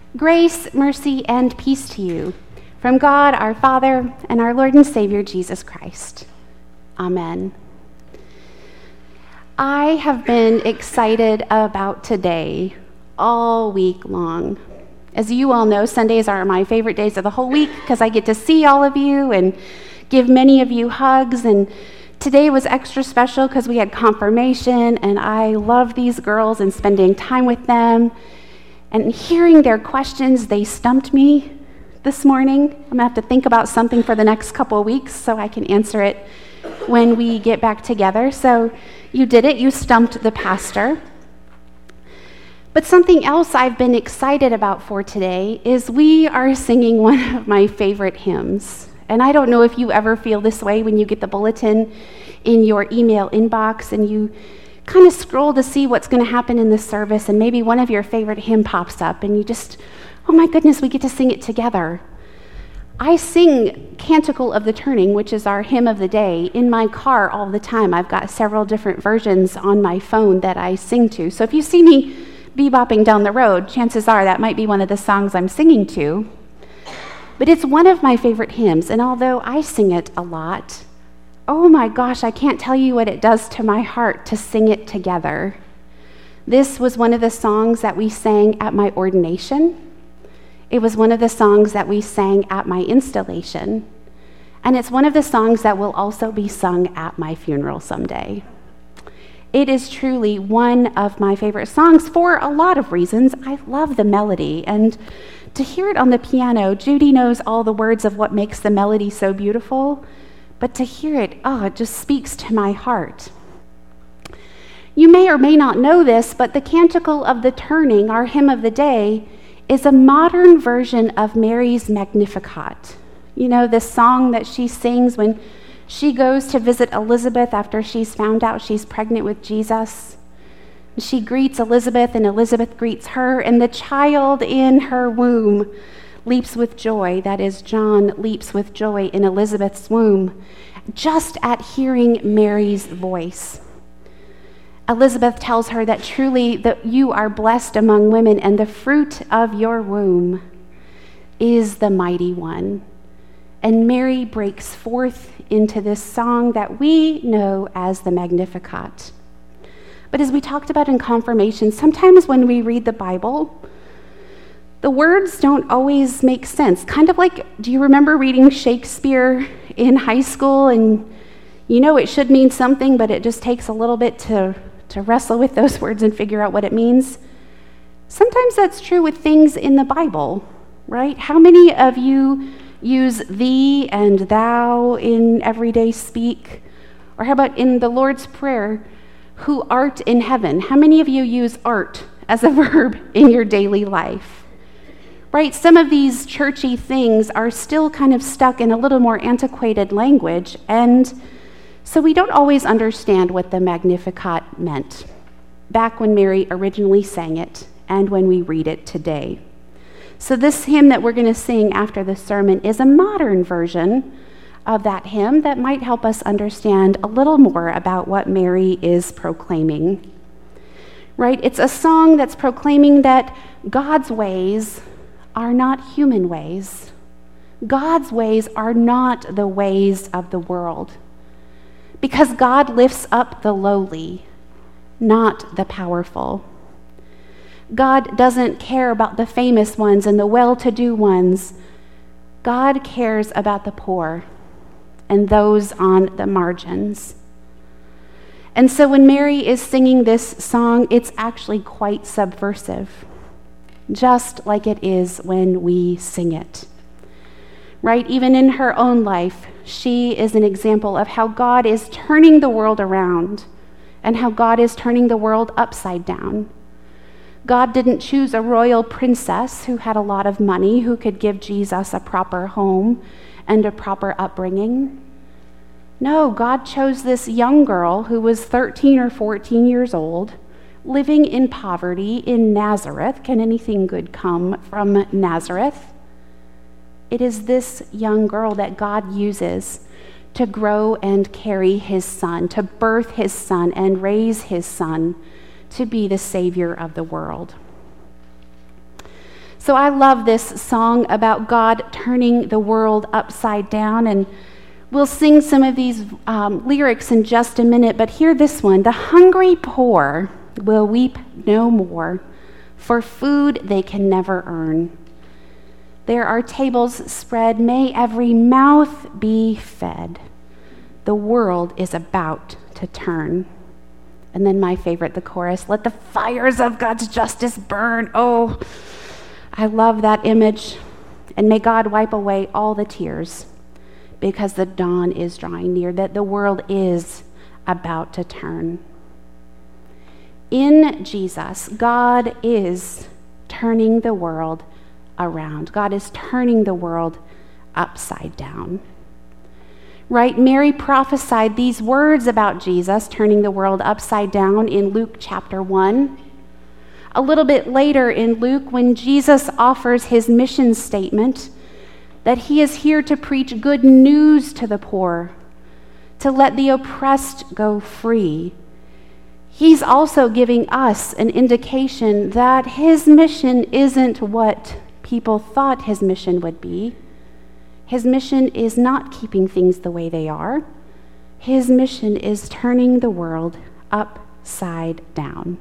Grace, mercy, and peace to you from God our Father and our Lord and Savior Jesus Christ. Amen. I have been excited about today all week long. As you all know, Sundays are my favorite days of the whole week because I get to see all of you and give many of you hugs. And today was extra special because we had confirmation, and I love these girls and spending time with them. And hearing their questions, they stumped me this morning. I'm gonna have to think about something for the next couple of weeks so I can answer it when we get back together. So you did it, you stumped the pastor. But something else I've been excited about for today is we are singing one of my favorite hymns. And I don't know if you ever feel this way when you get the bulletin in your email inbox and you kind of scroll to see what's going to happen in the service, and maybe one of your favorite hymn pops up, and you just, oh my goodness, we get to sing it together. I sing Canticle of the Turning, which is our hymn of the day, in my car all the time. I've got several different versions on my phone that I sing to. So if you see me bebopping down the road, chances are that might be one of the songs I'm singing to. But it's one of my favorite hymns, and although I sing it a lot, oh my gosh, I can't tell you what it does to my heart to sing it together. This was one of the songs that we sang at my ordination. It was one of the songs that we sang at my installation. And it's one of the songs that will also be sung at my funeral someday. It is truly one of my favorite songs for a lot of reasons. I love the melody, and to hear it on the piano, Judy knows all the words of what makes the melody so beautiful. But to hear it, it just speaks to my heart. You may or may not know this, but the Canticle of the Turning, our hymn of the day, is a modern version of Mary's Magnificat. You know, the song that she sings when she goes to visit Elizabeth after she's found out she's pregnant with Jesus. She greets Elizabeth, and Elizabeth greets her, and the child in her womb leaps with joy. That is, John leaps with joy in Elizabeth's womb, just at hearing Mary's voice. Elizabeth tells her that truly that you are blessed among women, and the fruit of your womb is the mighty one. And Mary breaks forth into this song that we know as the Magnificat. But as we talked about in confirmation, sometimes when we read the Bible, the words don't always make sense. Kind of like, do you remember reading Shakespeare in high school, and you know it should mean something, but it just takes a little bit to wrestle with those words and figure out what it means? Sometimes that's true with things in the Bible, right? How many of you use thee and thou in everyday speak? Or how about in the Lord's Prayer, who art in heaven? How many of you use art as a verb in your daily life? Right, some of these churchy things are still kind of stuck in a little more antiquated language, and so we don't always understand what the Magnificat meant back when Mary originally sang it and when we read it today. So this hymn that we're going to sing after the sermon is a modern version of that hymn that might help us understand a little more about what Mary is proclaiming. Right, it's a song that's proclaiming that God's ways are not human ways. God's ways are not the ways of the world, because God lifts up the lowly, not the powerful. God doesn't care about the famous ones and the well-to-do ones. God cares about the poor and those on the margins. And so when Mary is singing this song, it's actually quite subversive, just like it is when we sing it. Right? Even in her own life, she is an example of how God is turning the world around and how God is turning the world upside down. God didn't choose a royal princess who had a lot of money, who could give Jesus a proper home and a proper upbringing. No, God chose this young girl who was 13 or 14 years old, living in poverty in Nazareth. Can anything good come from Nazareth? It is this young girl that God uses to grow and carry his son, to birth his son and raise his son to be the Savior of the world. So I love this song about God turning the world upside down, and we'll sing some of these lyrics in just a minute, but hear this one. The hungry poor will weep no more, for food they can never earn. There are tables spread, may every mouth be fed. The world is about to turn. And then my favorite, the chorus, let the fires of God's justice burn. Oh, I love that image. And may God wipe away all the tears, because the dawn is drawing near, that the world is about to turn. In Jesus, God is turning the world around. God is turning the world upside down. Right? Mary prophesied these words about Jesus turning the world upside down in Luke chapter 1. A little bit later in Luke, when Jesus offers his mission statement, that he is here to preach good news to the poor, to let the oppressed go free. He's also giving us an indication that his mission isn't what people thought his mission would be. His mission is not keeping things the way they are. His mission is turning the world upside down.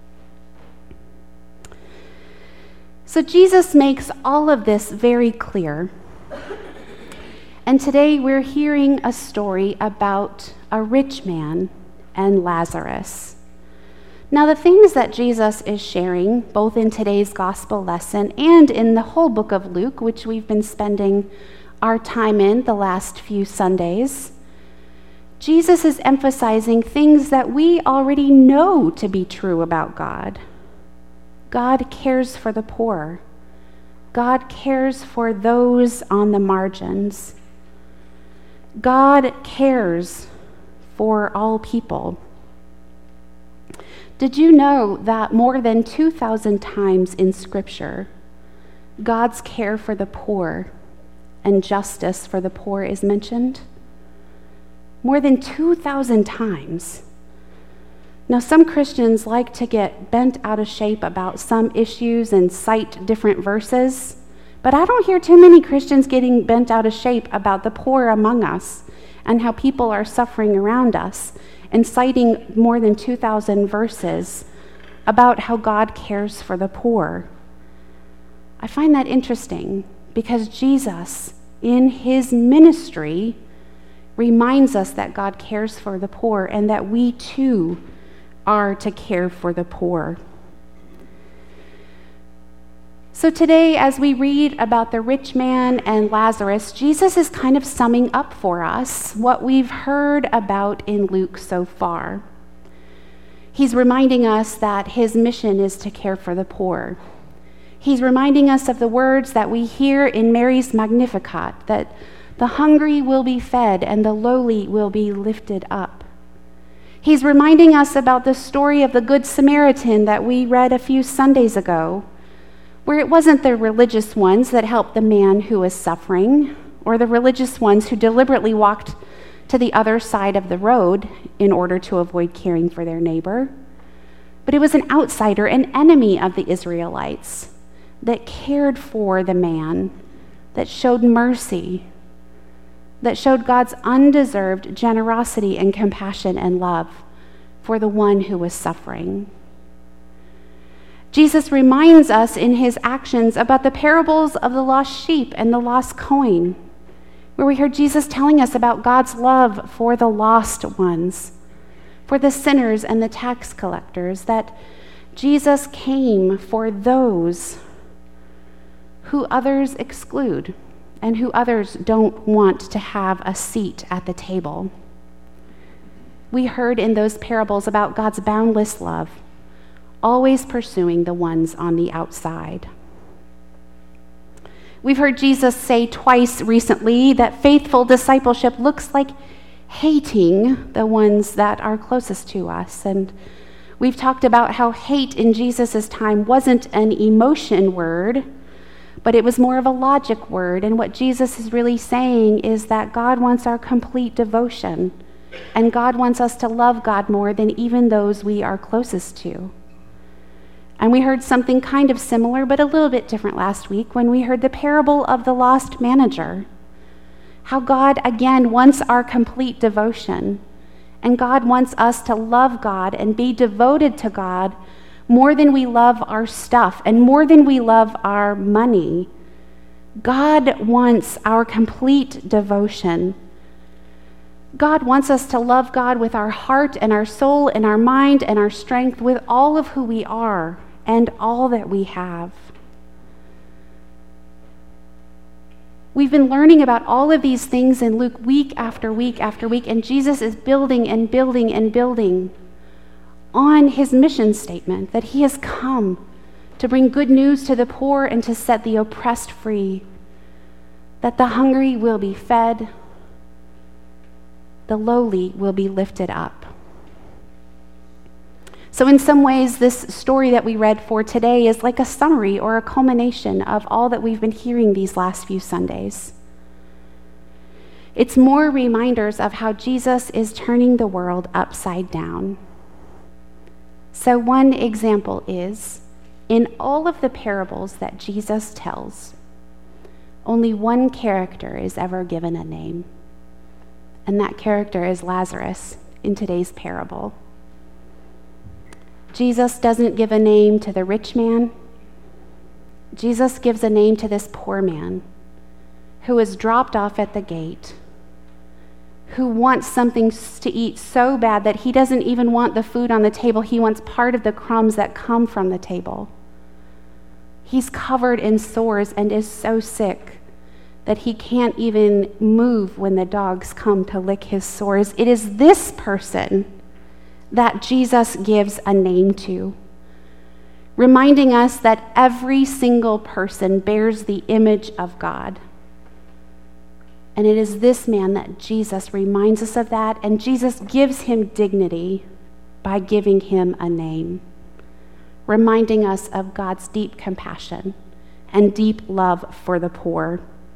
So Jesus makes all of this very clear. And today we're hearing a story about a rich man and Lazarus. Now, the things that Jesus is sharing, both in today's gospel lesson and in the whole book of Luke, which we've been spending our time in the last few Sundays, Jesus is emphasizing things that we already know to be true about God. God cares for the poor. God cares for those on the margins. God cares for all people. Did you know that more than 2,000 times in Scripture, God's care for the poor and justice for the poor is mentioned? More than 2,000 times. Now, some Christians like to get bent out of shape about some issues and cite different verses, but I don't hear too many Christians getting bent out of shape about the poor among us and how people are suffering around us, and citing more than 2,000 verses about how God cares for the poor. I find that interesting because Jesus, in his ministry, reminds us that God cares for the poor and that we too are to care for the poor. So today, as we read about the rich man and Lazarus, Jesus is kind of summing up for us what we've heard about in Luke so far. He's reminding us that his mission is to care for the poor. He's reminding us of the words that we hear in Mary's Magnificat, that the hungry will be fed and the lowly will be lifted up. He's reminding us about the story of the Good Samaritan that we read a few Sundays ago, where it wasn't the religious ones that helped the man who was suffering, or the religious ones who deliberately walked to the other side of the road in order to avoid caring for their neighbor, but it was an outsider, an enemy of the Israelites, that cared for the man, that showed mercy, that showed God's undeserved generosity and compassion and love for the one who was suffering. Jesus reminds us in his actions about the parables of the lost sheep and the lost coin, where we hear Jesus telling us about God's love for the lost ones, for the sinners and the tax collectors, that Jesus came for those who others exclude and who others don't want to have a seat at the table. We heard in those parables about God's boundless love, always pursuing the ones on the outside. We've heard Jesus say twice recently that faithful discipleship looks like hating the ones that are closest to us. And we've talked about how hate in Jesus' time wasn't an emotion word, but it was more of a logic word. And what Jesus is really saying is that God wants our complete devotion, and God wants us to love God more than even those we are closest to. And we heard something kind of similar, but a little bit different last week when we heard the parable of the lost manager. How God, again, wants our complete devotion. And God wants us to love God and be devoted to God more than we love our stuff and more than we love our money. God wants our complete devotion. God wants us to love God with our heart and our soul and our mind and our strength, with all of who we are and all that we have. We've been learning about all of these things in Luke week after week after week, and Jesus is building and building and building on his mission statement that he has come to bring good news to the poor and to set the oppressed free, that the hungry will be fed, the lowly will be lifted up. So in some ways, this story that we read for today is like a summary or a culmination of all that we've been hearing these last few Sundays. It's more reminders of how Jesus is turning the world upside down. So one example is, in all of the parables that Jesus tells, only one character is ever given a name, and that character is Lazarus in today's parable. Jesus doesn't give a name to the rich man. Jesus gives a name to this poor man who is dropped off at the gate, who wants something to eat so bad that he doesn't even want the food on the table. He wants part of the crumbs that come from the table. He's covered in sores and is so sick that he can't even move when the dogs come to lick his sores. It is this person that Jesus gives a name to, reminding us that every single person bears the image of God. And it is this man that Jesus reminds us of that, and Jesus gives him dignity by giving him a name, reminding us of God's deep compassion and deep love for the poor.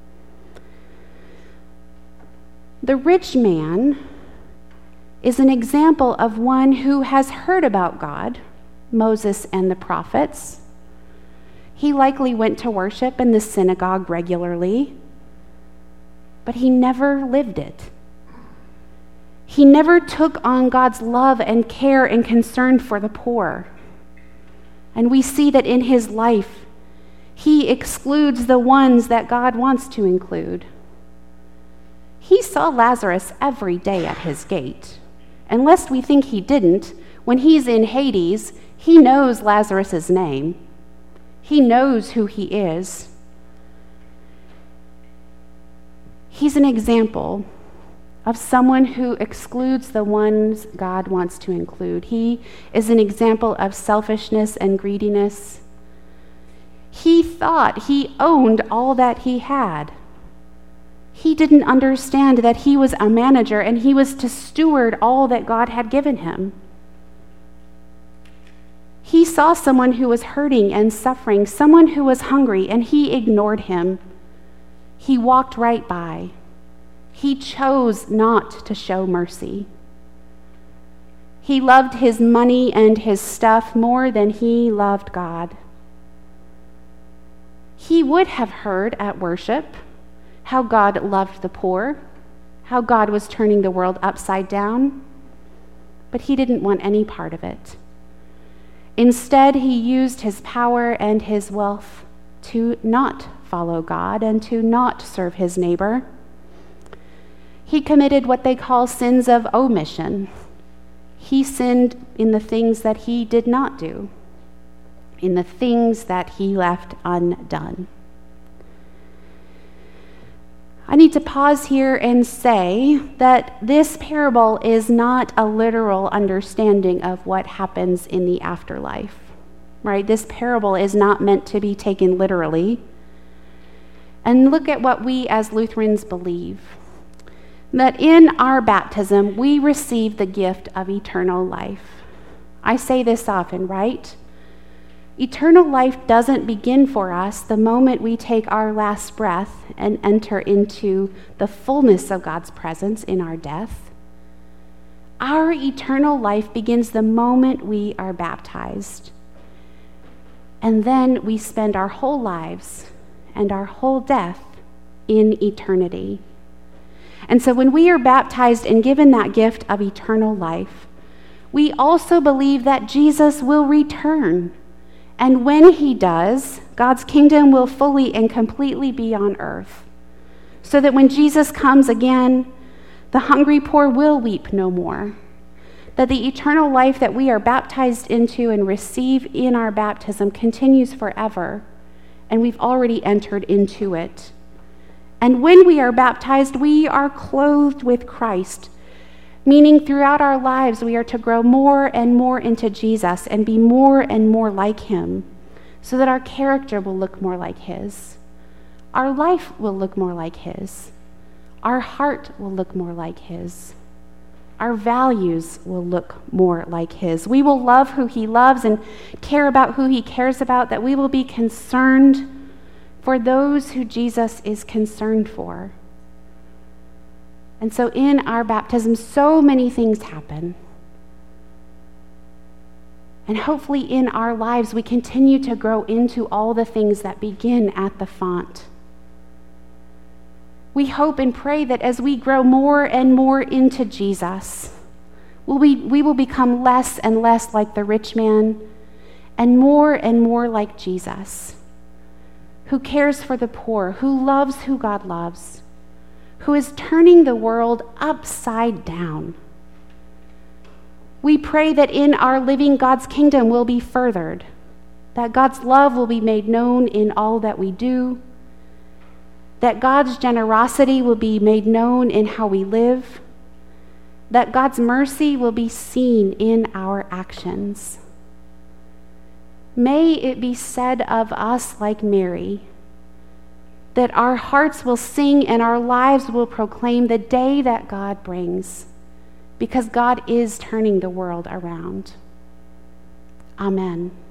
The rich man is an example of one who has heard about God, Moses and the prophets. He likely went to worship in the synagogue regularly, but he never lived it. He never took on God's love and care and concern for the poor. And we see that in his life, he excludes the ones that God wants to include. He saw Lazarus every day at his gate. And lest we think he didn't, when he's in Hades, he knows Lazarus' name. He knows who he is. He's an example of someone who excludes the ones God wants to include. He is an example of selfishness and greediness. He thought he owned all that he had. He didn't understand that he was a manager and he was to steward all that God had given him. He saw someone who was hurting and suffering, someone who was hungry, and he ignored him. He walked right by. He chose not to show mercy. He loved his money and his stuff more than he loved God. He would have heard at worship how God loved the poor, how God was turning the world upside down, but he didn't want any part of it. Instead, he used his power and his wealth to not follow God and to not serve his neighbor. He committed what they call sins of omission. He sinned in the things that he did not do, in the things that he left undone. I need to pause here and say that this parable is not a literal understanding of what happens in the afterlife, right? This parable is not meant to be taken literally. And look at what we as Lutherans believe, that in our baptism, we receive the gift of eternal life. I say this often, right? Eternal life doesn't begin for us the moment we take our last breath and enter into the fullness of God's presence in our death. Our eternal life begins the moment we are baptized. And then we spend our whole lives and our whole death in eternity. And so when we are baptized and given that gift of eternal life, we also believe that Jesus will return. And when he does, God's kingdom will fully and completely be on earth. So that when Jesus comes again, the hungry poor will weep no more. That the eternal life that we are baptized into and receive in our baptism continues forever, and we've already entered into it. And when we are baptized, we are clothed with Christ, meaning throughout our lives we are to grow more and more into Jesus and be more and more like him, so that our character will look more like his. Our life will look more like his. Our heart will look more like his. Our values will look more like his. We will love who he loves and care about who he cares about, that we will be concerned for those who Jesus is concerned for. And so in our baptism, so many things happen. And hopefully in our lives, we continue to grow into all the things that begin at the font. We hope and pray that as we grow more and more into Jesus, we will become less and less like the rich man and more like Jesus, who cares for the poor, who loves who God loves, who is turning the world upside down. We pray that in our living, God's kingdom will be furthered, that God's love will be made known in all that we do, that God's generosity will be made known in how we live, that God's mercy will be seen in our actions. May it be said of us like Mary, that our hearts will sing and our lives will proclaim the day that God brings, because God is turning the world around. Amen.